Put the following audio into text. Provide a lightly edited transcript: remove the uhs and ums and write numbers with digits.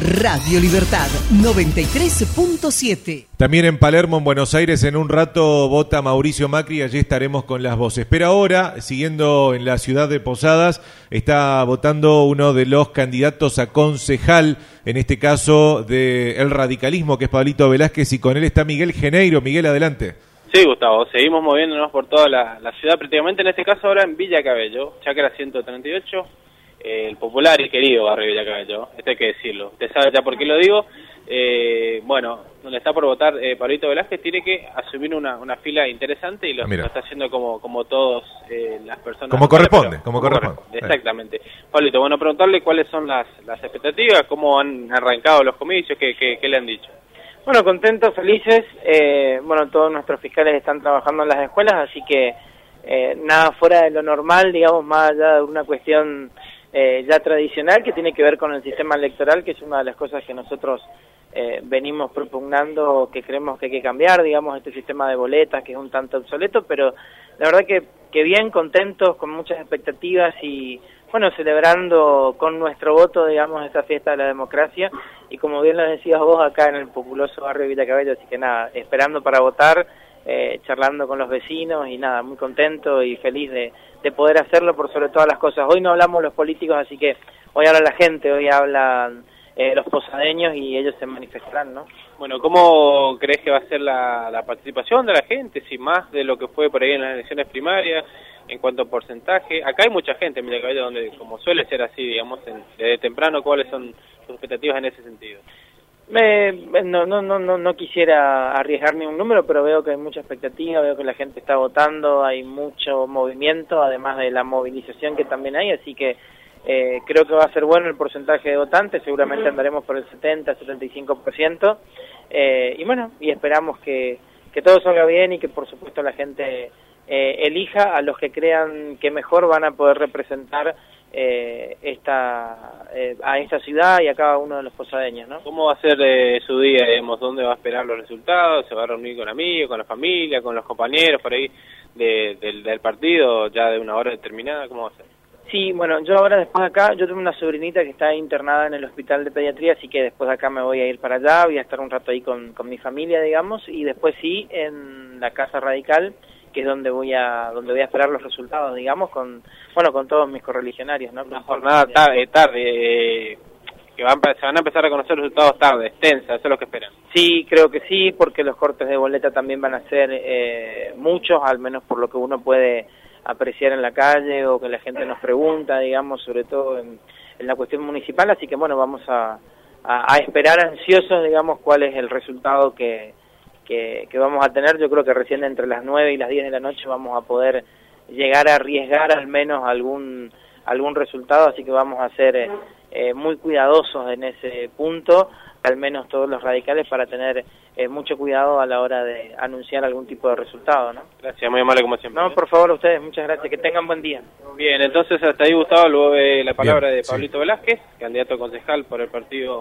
Radio Libertad 93.7. También en Palermo, en Buenos Aires, en un rato vota Mauricio Macri, allí estaremos con las voces. Pero ahora, siguiendo en la ciudad de Posadas, está votando uno de los candidatos a concejal, en este caso del radicalismo, que es Pablito Velázquez, y con él está Miguel Geneiro. Miguel, adelante. Sí, Gustavo, seguimos moviéndonos por toda la ciudad, prácticamente en este caso ahora en Villa Cabello, Chacra 138, el popular y querido barrio Villa Cabello, esto hay que decirlo. Usted sabe ya por qué lo digo. Bueno, donde está por votar Pablito Velázquez tiene que asumir una fila interesante y lo está haciendo como todos las personas. Como corresponde, como corresponde. Exactamente. Pablito, bueno, preguntarle cuáles son las expectativas, cómo han arrancado los comicios, qué le han dicho. Bueno, contentos, felices. Bueno, todos nuestros fiscales están trabajando en las escuelas, así que nada fuera de lo normal, digamos, más allá de una cuestión ya tradicional que tiene que ver con el sistema electoral, que es una de las cosas que nosotros venimos propugnando, que creemos que hay que cambiar, digamos, este sistema de boletas que es un tanto obsoleto, pero la verdad que bien, contentos, con muchas expectativas y bueno, celebrando con nuestro voto, digamos, esta fiesta de la democracia y como bien lo decías vos acá en el populoso barrio de Villa Cabello, así que nada, esperando para votar, charlando con los vecinos y nada, muy contento y feliz de poder hacerlo por sobre todas las cosas. Hoy no hablamos los políticos, así que hoy habla la gente, hoy hablan los posadeños y ellos se manifestarán, ¿no? Bueno, ¿cómo crees que va a ser la participación de la gente? Si más de lo que fue por ahí en las elecciones primarias, en cuanto a porcentaje. Acá hay mucha gente en Villa Cabello, donde como suele ser así, digamos, desde temprano, ¿cuáles son sus expectativas en ese sentido? No quisiera arriesgar ni un número, pero veo que hay mucha expectativa, veo que la gente está votando, hay mucho movimiento, además de la movilización que también hay, así que creo que va a ser bueno el porcentaje de votantes, seguramente andaremos por el 70-75%, y bueno, y esperamos que todo salga bien y que por supuesto la gente elija a los que crean que mejor van a poder representar a esta ciudad y a cada uno de los posadeños, ¿no? ¿Cómo va a ser su día, digamos? ¿Dónde va a esperar los resultados? ¿Se va a reunir con amigos, con la familia, con los compañeros por ahí del partido, ya de una hora determinada? ¿Cómo va a ser? Sí, bueno, yo ahora después de acá, yo tengo una sobrinita que está internada en el hospital de pediatría, así que después de acá me voy a ir para allá, voy a estar un rato ahí con mi familia, digamos, y después sí, en la Casa Radical, que es donde voy a esperar los resultados, digamos, con todos mis correligionarios, ¿no? Una jornada tarde, que se van a empezar a conocer los resultados tarde, extensa, eso es lo que esperan. Sí, creo que sí, porque los cortes de boleta también van a ser muchos, al menos por lo que uno puede apreciar en la calle o que la gente nos pregunta, digamos, sobre todo en la cuestión municipal, así que bueno, vamos a esperar ansiosos, digamos, cuál es el resultado que vamos a tener. Yo creo que recién entre las 9 y las 10 de la noche vamos a poder llegar a arriesgar al menos algún resultado, así que vamos a ser muy cuidadosos en ese punto, al menos todos los radicales, para tener mucho cuidado a la hora de anunciar algún tipo de resultado, ¿no? Gracias, muy amable como siempre. No, por favor, a ustedes, muchas gracias, que tengan buen día. Bien, entonces hasta ahí, Gustavo, luego la palabra de Pablito Velázquez, candidato a concejal por el partido